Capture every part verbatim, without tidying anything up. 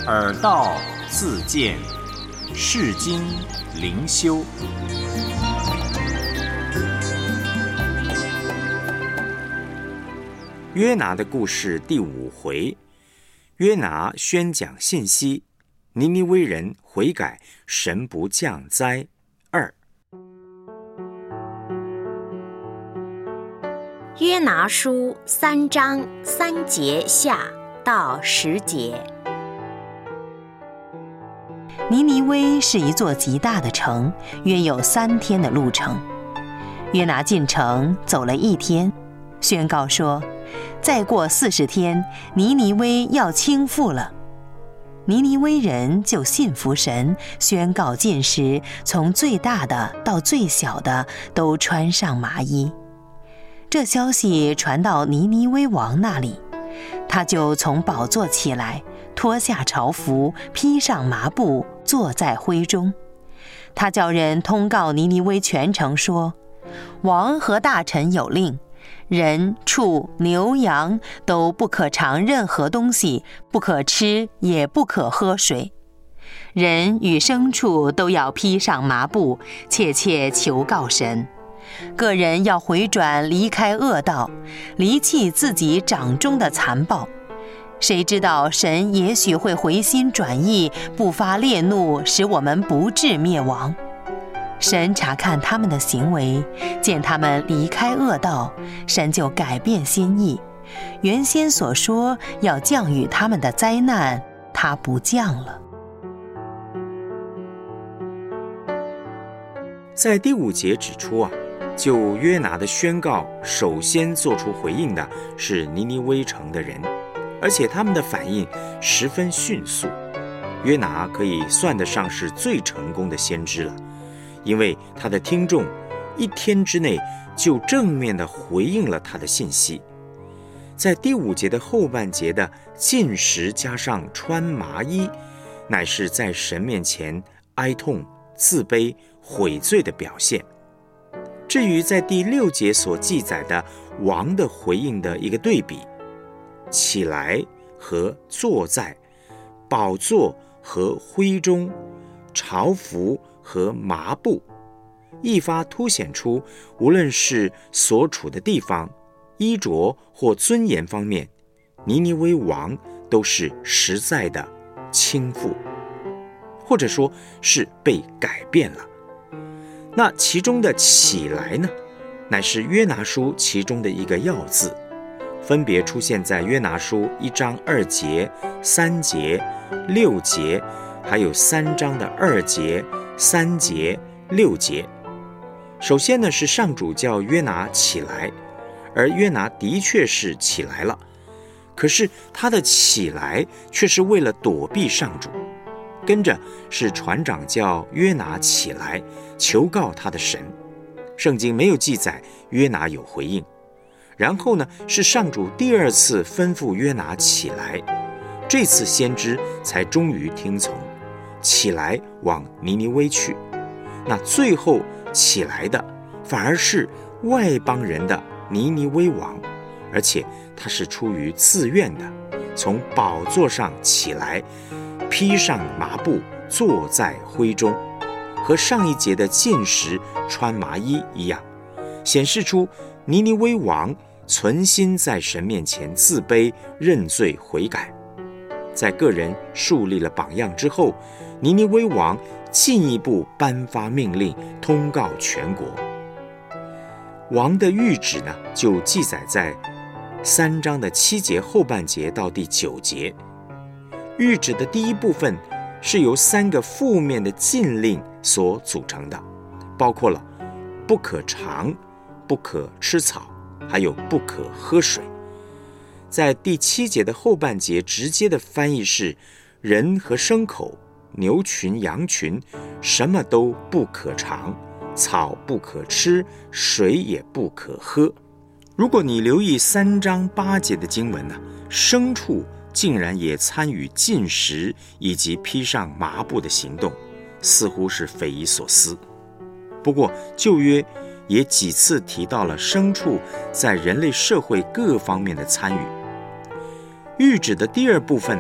耳道自见，世经灵修。约拿的故事第五回，约拿宣讲信息，尼尼微人悔改，神不降灾。二。 约拿书三章三节下到十节。 尼尼微是一座极大的城，约有三天的路程。约拿进城走了一天，宣告说，再过四十天，尼尼微要倾覆了。尼尼微人就信服神，宣告禁食，从最大的到最小的都穿上麻衣。这消息传到尼尼微王那里，他就从宝座起来，脱下朝服，披上麻布，坐在灰中。他叫人通告尼尼微全城说，王和大臣有令，人畜牛羊都不可尝任何东西，不可吃，也不可喝水。人与牲畜都要披上麻布，切切求告神。个人要回转，离开恶道，离弃自己掌中的残暴。谁知道神也许会回心转意，不发烈怒，使我们不致灭亡。神察看他们的行为，见他们离开恶道，神就改变心意。原先所说要降与他们的灾难，他不降了。 在第五节指出啊，就约拿的宣告，首先做出回应的是尼尼微城的人，而且他们的反应十分迅速。约拿可以算得上是最成功的先知了，因为他的听众一天之内就正面地回应了他的信息。在第五节的后半节的禁食加上穿麻衣，乃是在神面前哀痛、自卑、悔罪的表现。至于在第六节所记载的王的回应的一个对比，起来和坐在，宝座和灰中，朝服和麻布，一发凸显出无论是所处的地方、衣着或尊严方面，尼尼微王都是实在的倾覆，或者说是被改变了。那其中的起来呢，乃是约拿书其中的一个要字，分别出现在约拿书一章二节、三节、六节，还有三章的二节、三节、六节。首先呢，是上主叫约拿起来，而约拿的确是起来了，可是他的起来却是为了躲避上主。跟着是船长叫约拿起来，求告他的神。圣经没有记载约拿有回应。然后呢，是上主第二次吩咐约拿起来，这次先知才终于听从，起来往尼尼微去。那最后起来的反而是外邦人的尼尼微王，而且他是出于自愿的，从宝座上起来，披上麻布，坐在灰中，和上一节的禁食穿麻衣一样，显示出尼尼微王存心在神面前自卑、认罪、悔改。在个人树立了榜样之后，尼尼微王进一步颁发命令，通告全国。王的谕旨呢，就记载在三章的七节后半节到第九节。谕旨的第一部分是由三个负面的禁令所组成的，包括了不可尝、不可吃草，还有不可喝水。在第七节的后半节，直接的翻译是人和牲口、牛群、羊群，什么都不可尝，草不可吃，水也不可喝。如果你留意三章八节的经文呢，牲畜竟然也参与禁食以及披上麻布的行动，似乎是匪夷所思。不过旧约也几次提到了牲畜在人类社会各方面的参与。谕旨的第二部分呢，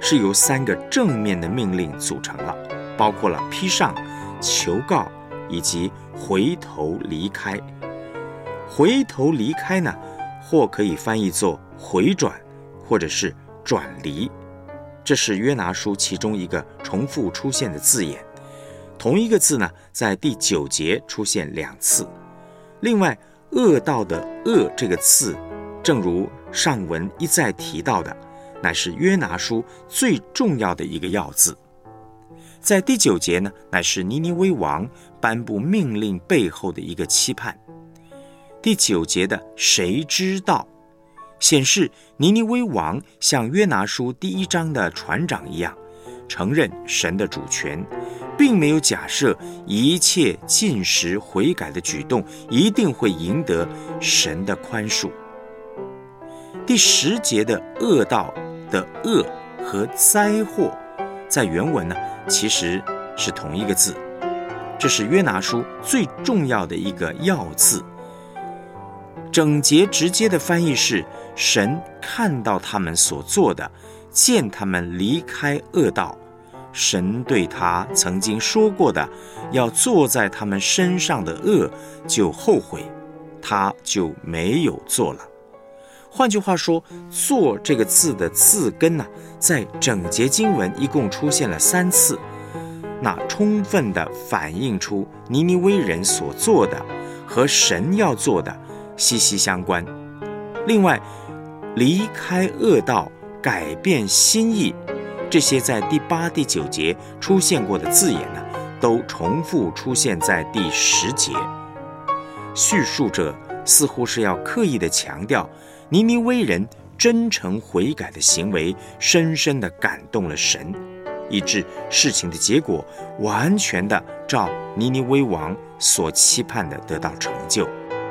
是由三个正面的命令组成了，包括了披上、求告以及回头离开。回头离开呢，或可以翻译作回转，或者是转离。这是约拿书其中一个重复出现的字眼。同一个字呢，在第九节出现两次。另外，恶道的恶这个字，正如上文一再提到的，乃是约拿书最重要的一个要字。在第九节呢，乃是尼尼微王颁布命令背后的一个期盼。第九节的谁知道，显示尼尼微王像约拿书第一章的船长一样，承认神的主权，并没有假设一切禁食悔改的举动一定会赢得神的宽恕。第十节的恶道的恶和灾祸，在原文呢其实是同一个字，这是约拿书最重要的一个要字。整节直接的翻译是：神看到他们所做的，见他们离开恶道，神对他曾经说过的要做在他们身上的恶就后悔，他就没有做了。换句话说，做这个字的字根呢，在整节经文一共出现了三次，那充分地反映出尼尼微人所做的和神要做的息息相关。另外，离开恶道、改变心意，这些在第八、第九节出现过的字眼呢，都重复出现在第十节。叙述者似乎是要刻意地强调，尼尼微人真诚悔改的行为深深地感动了神，以致事情的结果完全地照尼尼微王所期盼的得到成就。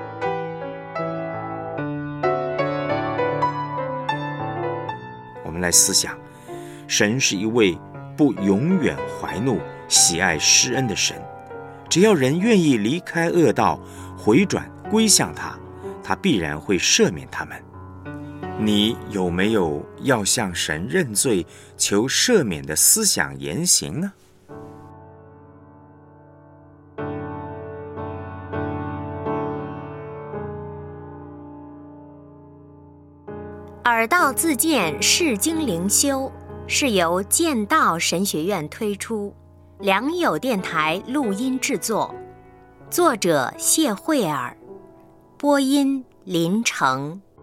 我们来思想，神是一位不永远怀怒、喜爱施恩的神，只要人愿意离开恶道，回转归向他，他必然会赦免他们。你有没有要向神认罪、求赦免的思想言行呢？ 耳道自荐释经灵修是由剑道神学院推出，良友电台录音制作，作者谢慧尔，播音林成。